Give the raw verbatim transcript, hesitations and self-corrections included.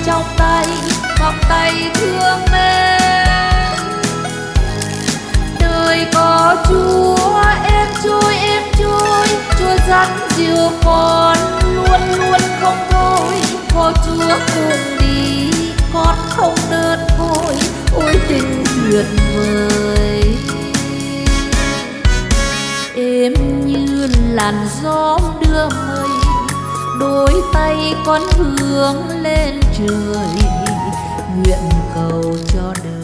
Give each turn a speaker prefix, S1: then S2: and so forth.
S1: trong tay, vòng tay thương mến. Đời có Chúa em trôi em trôi, Chúa dắt dìu con luôn luôn không thôi. Có Chúa cùng đi con không đơn côi, ôi tình tuyệt vời. Êm như làn gió đưa mây, đôi tay con hướng lên trời, nguyện cầu cho đời